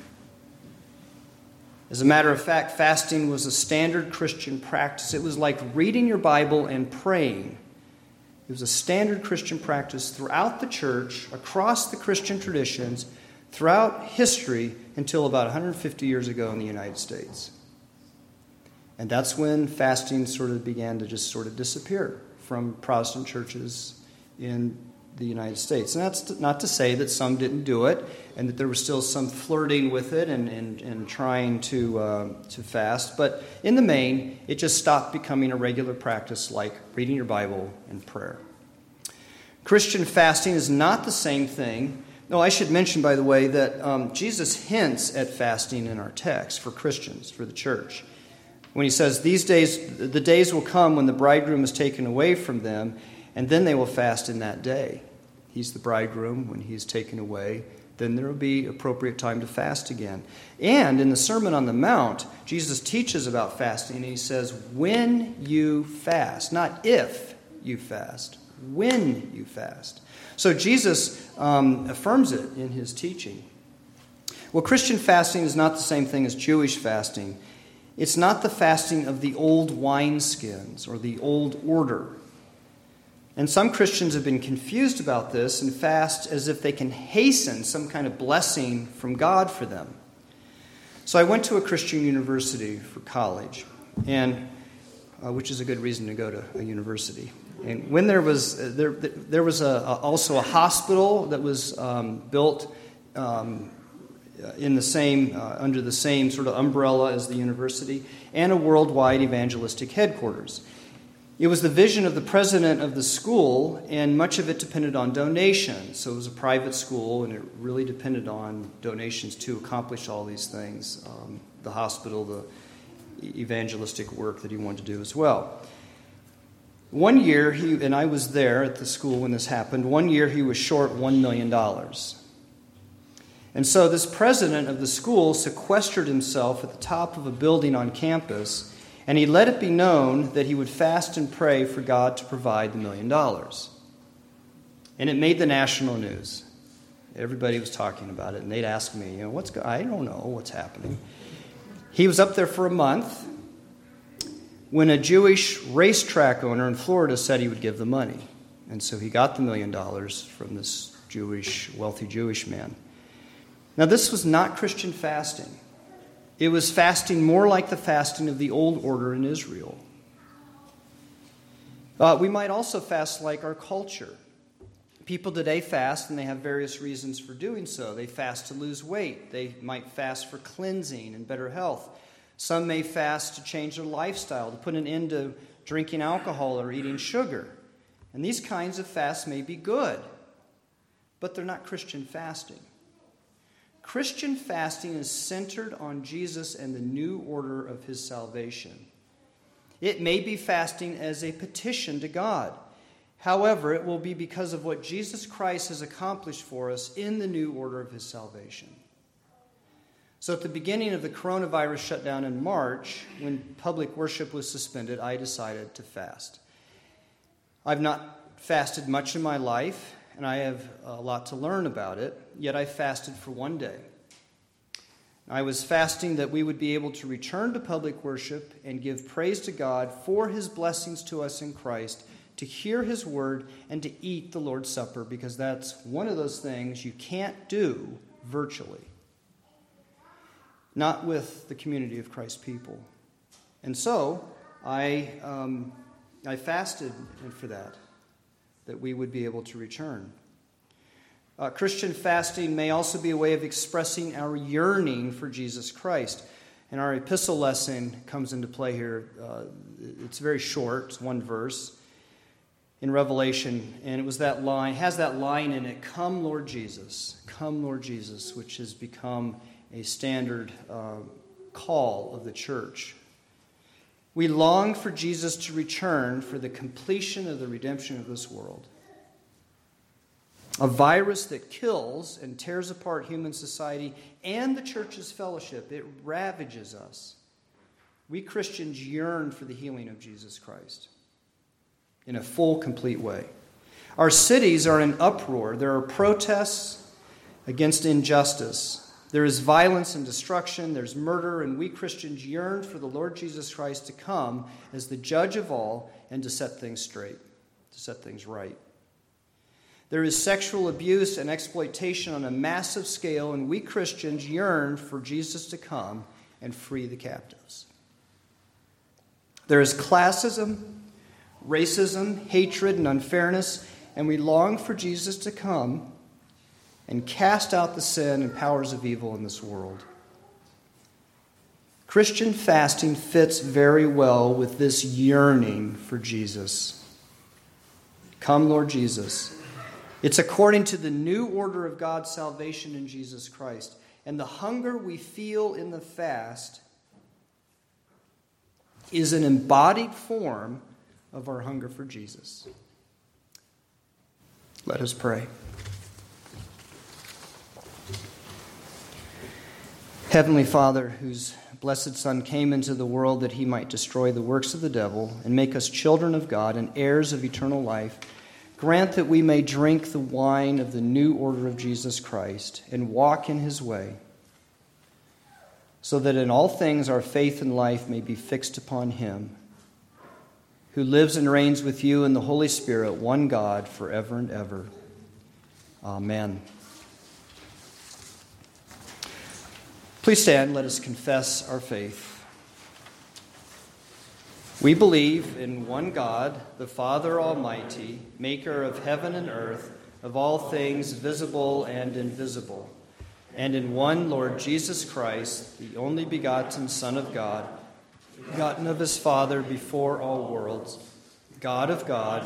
As a matter of fact, fasting was a standard Christian practice. It was like reading your Bible and praying. It was a standard Christian practice throughout the church, across the Christian traditions, throughout history until about one hundred fifty years ago in the United States. And that's when fasting sort of began to just sort of disappear from Protestant churches in the United States. And that's not to say that some didn't do it and that there was still some flirting with it and, and, and trying to, uh, to fast. But in the main, it just stopped becoming a regular practice like reading your Bible and prayer. Christian fasting is not the same thing. No, I should mention, by the way, that um, Jesus hints at fasting in our text for Christians, for the church. When he says, "These days, the days will come when the bridegroom is taken away from them, and then they will fast in that day." he's the bridegroom, when he's taken away, then there will be appropriate time to fast again. And in the Sermon on the Mount, Jesus teaches about fasting, and he says, when you fast, not if you fast, when you fast. So Jesus um, affirms it in his teaching. Well, Christian fasting is not the same thing as Jewish fasting. It's not the fasting of the old wineskins or the old order. And some Christians have been confused about this and fast as if they can hasten some kind of blessing from God for them. So I went to a Christian university for college, and uh, which is a good reason to go to a university. And when there was uh, there there was a, a, also a hospital that was um, built um, in the same uh, under the same sort of umbrella as the university, and a worldwide evangelistic headquarters. It was the vision of the president of the school, and much of it depended on donations. So it was a private school, and it really depended on donations to accomplish all these things. Um, the hospital, the evangelistic work that he wanted to do as well. One year, he and I was there at the school when this happened, one year he was short one million dollars. And so this president of the school sequestered himself at the top of a building on campus, and he let it be known that he would fast and pray for God to provide the million dollars. And it made the national news. Everybody was talking about it, and they'd ask me, you know, what's go- I don't know what's happening. He was up there for a month when a Jewish racetrack owner in Florida said he would give the money. And so he got the million dollars from this Jewish, wealthy Jewish man. Now, this was not Christian fasting. It was fasting more like the fasting of the old order in Israel. Uh, we might also fast like our culture. People today fast, and they have various reasons for doing so. They fast to lose weight. They might fast for cleansing and better health. Some may fast to change their lifestyle, to put an end to drinking alcohol or eating sugar. And these kinds of fasts may be good, but they're not Christian fasting. Christian fasting is centered on Jesus and the new order of his salvation. It may be fasting as a petition to God. However, it will be because of what Jesus Christ has accomplished for us in the new order of his salvation. So at the beginning of the coronavirus shutdown in March, when public worship was suspended, I decided to fast. I've not fasted much in my life, and I have a lot to learn about it, yet I fasted for one day. I was fasting that we would be able to return to public worship and give praise to God for his blessings to us in Christ, to hear his word, and to eat the Lord's Supper, because that's one of those things you can't do virtually. Not with the community of Christ's people. And so, I um, I fasted for that, that we would be able to return. Uh, Christian fasting may also be a way of expressing our yearning for Jesus Christ. And our epistle lesson comes into play here. Uh, it's very short, it's one verse in Revelation, and it was that line, has that line in it, "Come, Lord Jesus, come, Lord Jesus," which has become a standard uh, call of the church. We long for Jesus to return for the completion of the redemption of this world. A virus that kills and tears apart human society and the church's fellowship, it ravages us. We Christians yearn for the healing of Jesus Christ in a full, complete way. Our cities are in uproar. There are protests against injustice. There is violence and destruction. There's murder, and we Christians yearn for the Lord Jesus Christ to come as the judge of all and to set things straight, to set things right. There is sexual abuse and exploitation on a massive scale, and we Christians yearn for Jesus to come and free the captives. There is classism, racism, hatred, and unfairness, and we long for Jesus to come and cast out the sin and powers of evil in this world. Christian fasting fits very well with this yearning for Jesus. Come, Lord Jesus. It's according to the new order of God's salvation in Jesus Christ. And the hunger we feel in the fast is an embodied form of our hunger for Jesus. Let us pray. Heavenly Father, whose blessed Son came into the world that he might destroy the works of the devil and make us children of God and heirs of eternal life, grant that we may drink the wine of the new order of Jesus Christ and walk in his way, so that in all things our faith and life may be fixed upon him, who lives and reigns with you in the Holy Spirit, one God, forever and ever. Amen. Please stand, let us confess our faith. We believe in one God, the Father Almighty, maker of heaven and earth, of all things visible and invisible, and in one Lord Jesus Christ, the only begotten Son of God, begotten of his Father before all worlds, God of God,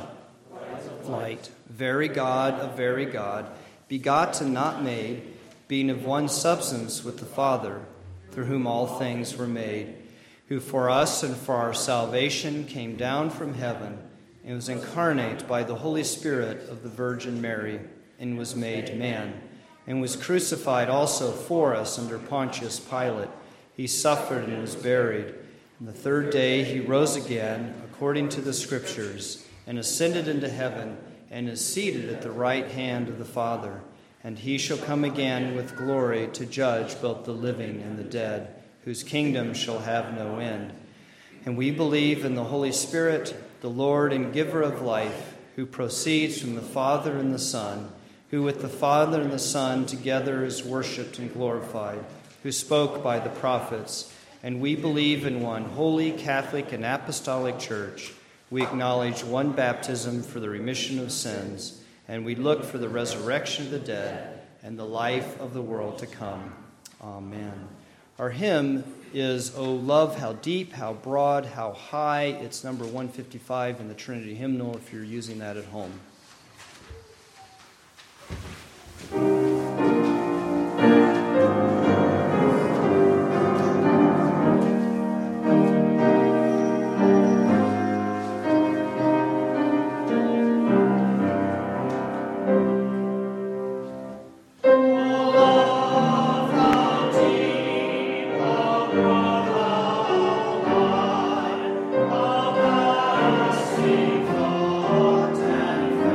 light, very God of very God, begotten, not made, being of one substance with the Father, through whom all things were made, who for us and for our salvation came down from heaven and was incarnate by the Holy Spirit of the Virgin Mary, and was made man, and was crucified also for us under Pontius Pilate. He suffered and was buried. And the third day he rose again, according to the Scriptures, and ascended into heaven, and is seated at the right hand of the Father. And he shall come again with glory to judge both the living and the dead, whose kingdom shall have no end. And we believe in the Holy Spirit, the Lord and giver of life, who proceeds from the Father and the Son, who with the Father and the Son together is worshipped and glorified, who spoke by the prophets. And we believe in one holy, Catholic, and apostolic church. We acknowledge one baptism for the remission of sins, and we look for the resurrection of the dead and the life of the world to come. Amen. Our hymn is "O Love, How Deep, How Broad, How High." It's number one fifty-five in the Trinity Hymnal if you're using that at home. How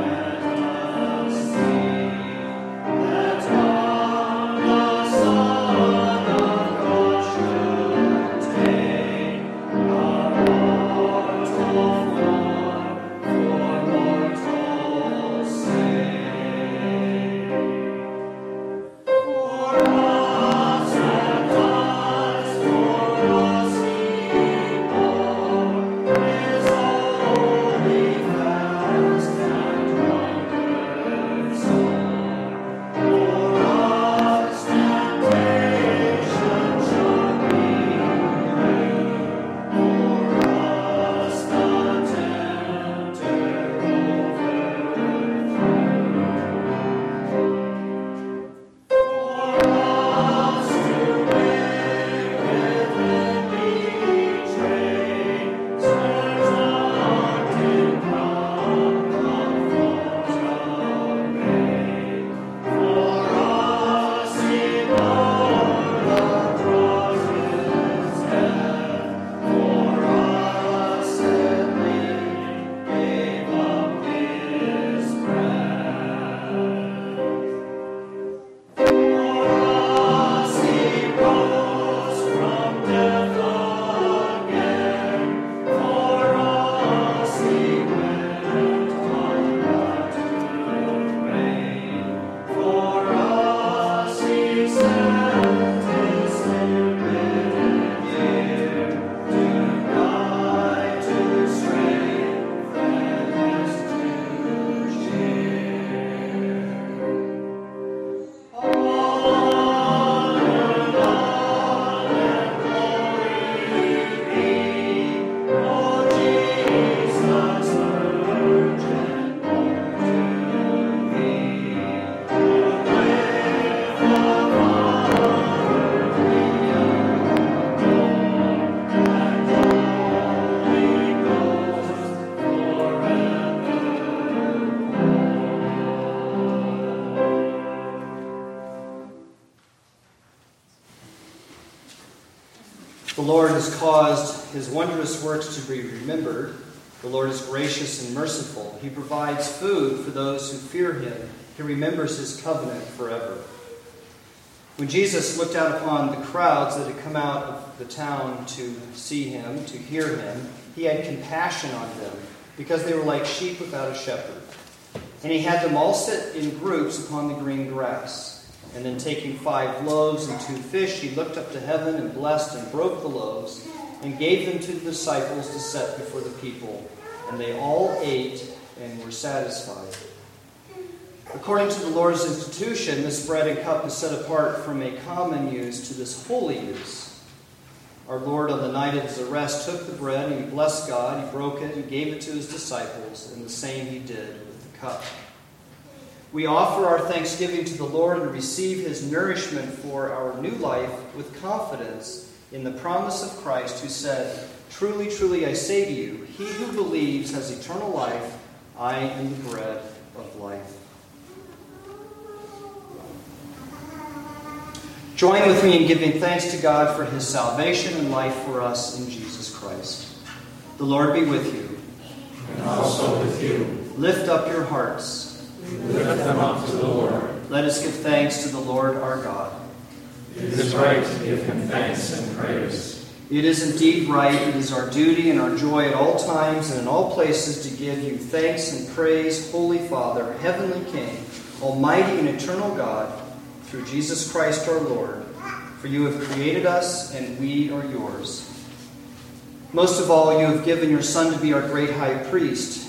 Lord has caused his wondrous works to be remembered. The Lord is gracious and merciful. He provides food for those who fear him. He remembers his covenant forever. When Jesus looked out upon the crowds that had come out of the town to see him, to hear him, he had compassion on them because they were like sheep without a shepherd. And he had them all sit in groups upon the green grass. And then taking five loaves and two fish, he looked up to heaven and blessed and broke the loaves and gave them to the disciples to set before the people. And they all ate and were satisfied. According to the Lord's institution, this bread and cup is set apart from a common use to this holy use. Our Lord, on the night of his arrest, took the bread and he blessed God. He broke it and gave it to his disciples, and the same he did with the cup. We offer our thanksgiving to the Lord and receive his nourishment for our new life with confidence in the promise of Christ, who said, "Truly, truly, I say to you, he who believes has eternal life. I am the bread of life." Join with me in giving thanks to God for his salvation and life for us in Jesus Christ. The Lord be with you. And also with you. Lift up your hearts. Lift them up to the Lord. Let us give thanks to the Lord our God. It is right to give him thanks and praise. It is indeed right. It is our duty and our joy at all times and in all places to give you thanks and praise, Holy Father, Heavenly King, Almighty and eternal God, through Jesus Christ our Lord. For you have created us, and we are yours. Most of all, you have given your Son to be our great high priest.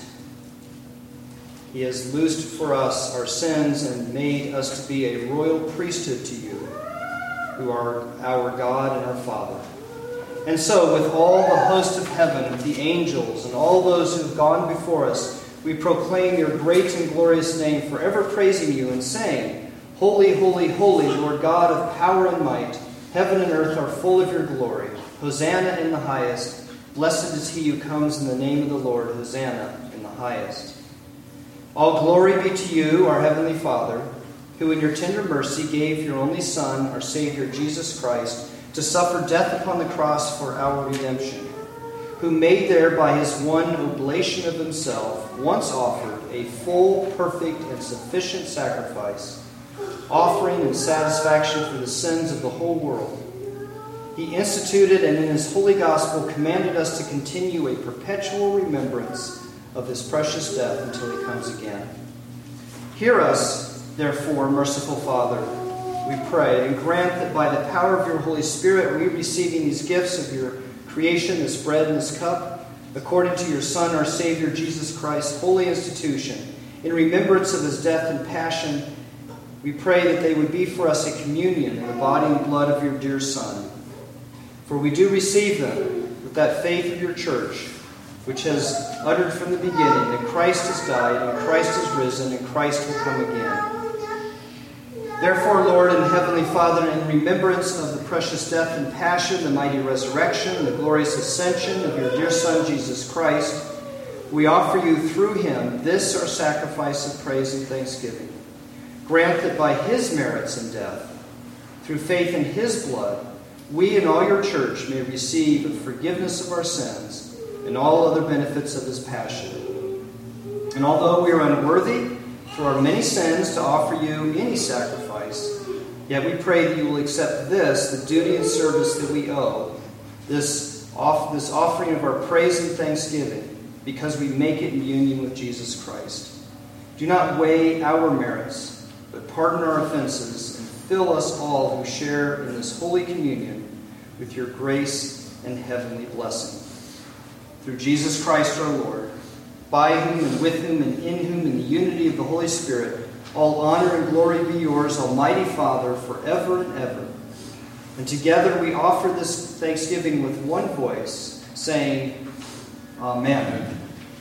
He has loosed for us our sins and made us to be a royal priesthood to you, who are our God and our Father. And so, with all the host of heaven, with the angels, and all those who have gone before us, we proclaim your great and glorious name, forever praising you and saying, "Holy, holy, holy, Lord God of power and might, heaven and earth are full of your glory. Hosanna in the highest. Blessed is he who comes in the name of the Lord. Hosanna in the highest." All glory be to you, our Heavenly Father, who in your tender mercy gave your only Son, our Savior Jesus Christ, to suffer death upon the cross for our redemption, who made there by his one oblation of himself, once offered a full, perfect, and sufficient sacrifice, offering and satisfaction for the sins of the whole world. He instituted and in his holy gospel commanded us to continue a perpetual remembrance of his precious death until he comes again. Hear us, therefore, merciful Father, we pray, and grant that by the power of your Holy Spirit we, receiving these gifts of your creation, this bread and this cup, according to your Son, our Savior, Jesus Christ, holy institution, in remembrance of his death and passion, we pray that they would be for us a communion in the body and blood of your dear Son. For we do receive them with that faith of your church, which has uttered from the beginning that Christ has died, and Christ has risen, and Christ will come again. Therefore, Lord and Heavenly Father, in remembrance of the precious death and passion, the mighty resurrection, the glorious ascension of your dear Son, Jesus Christ, we offer you through him this our sacrifice of praise and thanksgiving. Grant that by his merits and death, through faith in his blood, we and all your church may receive the forgiveness of our sins and all other benefits of his passion. And although we are unworthy through our many sins to offer you any sacrifice, yet we pray that you will accept this, the duty and service that we owe, this, off, this offering of our praise and thanksgiving, because we make it in union with Jesus Christ. Do not weigh our merits, but pardon our offenses, and fill us all who share in this holy communion with your grace and heavenly blessing. Through Jesus Christ our Lord, by whom and with whom and in whom in the unity of the Holy Spirit, all honor and glory be yours, Almighty Father, forever and ever. And together we offer this thanksgiving with one voice, saying, Amen.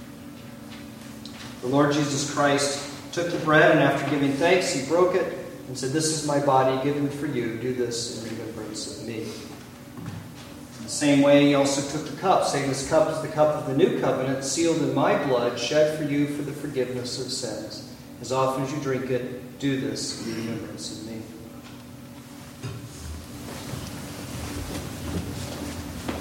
The Lord Jesus Christ took the bread, and after giving thanks, he broke it and said, "This is my body given for you. Do this in remembrance of me." In the same way, he also took the cup, saying, "This cup is the cup of the new covenant, sealed in my blood, shed for you for the forgiveness of sins. As often as you drink it, do this in remembrance of me."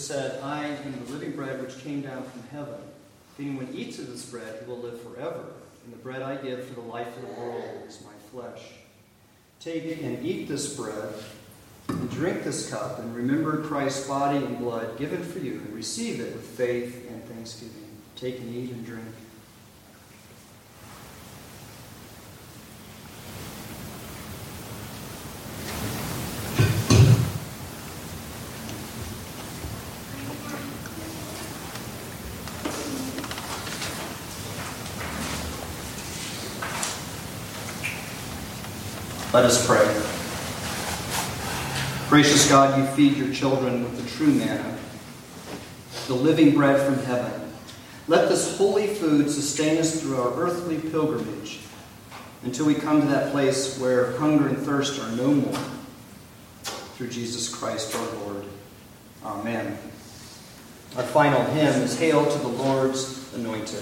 said, I am the living bread which came down from heaven. If anyone eats of this bread, he will live forever. And the bread I give for the life of the world is my flesh. Take and eat this bread, and drink this cup, and remember Christ's body and blood given for you, and receive it with faith and thanksgiving. Take and eat and drink. Let us pray. Gracious God, you feed your children with the true manna, the living bread from heaven. Let this holy food sustain us through our earthly pilgrimage until we come to that place where hunger and thirst are no more. Through Jesus Christ our Lord. Amen. Our final hymn is Hail to the Lord's Anointed.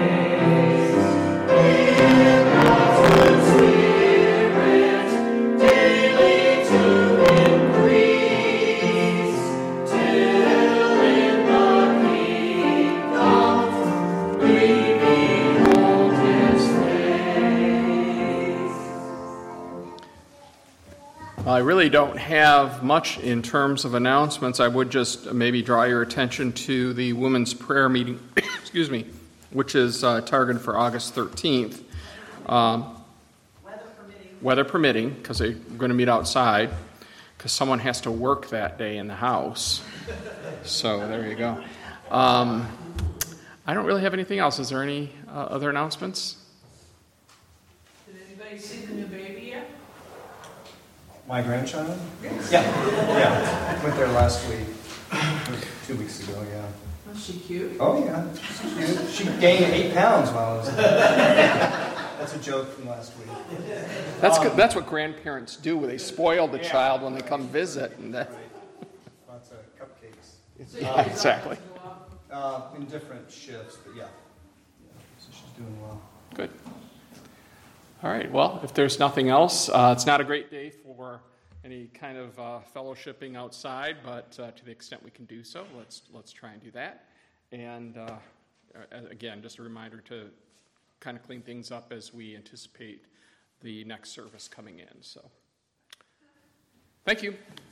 Spirit, really don't have much in terms of announcements. I would just maybe draw your attention to the women's prayer meeting, excuse me, which is uh, targeted for August thirteenth. Um, Weather permitting. Weather permitting, because they're going to meet outside, because someone has to work that day in the house. So there you go. Um, I don't really have anything else. Is there any uh, other announcements? Did anybody see the new baby yet? My grandchild? Yes. Yeah, yeah. Went there last week. Two weeks ago, yeah. Was she cute? Oh, yeah. She's cute. She gained eight pounds while I was there. That's a joke from last week. That's um, good. That's what grandparents do. They spoil the yeah. child when they come visit. And that, Lots of cupcakes. yeah, exactly. Uh, in different shifts, but yeah. yeah. So she's doing well. Good. All right. Well, if there's nothing else, uh, it's not a great day for any kind of uh, fellowshipping outside, but uh, to the extent we can do so, let's let's try and do that. And uh, again, just a reminder to kind of clean things up as we anticipate the next service coming in. So, thank you.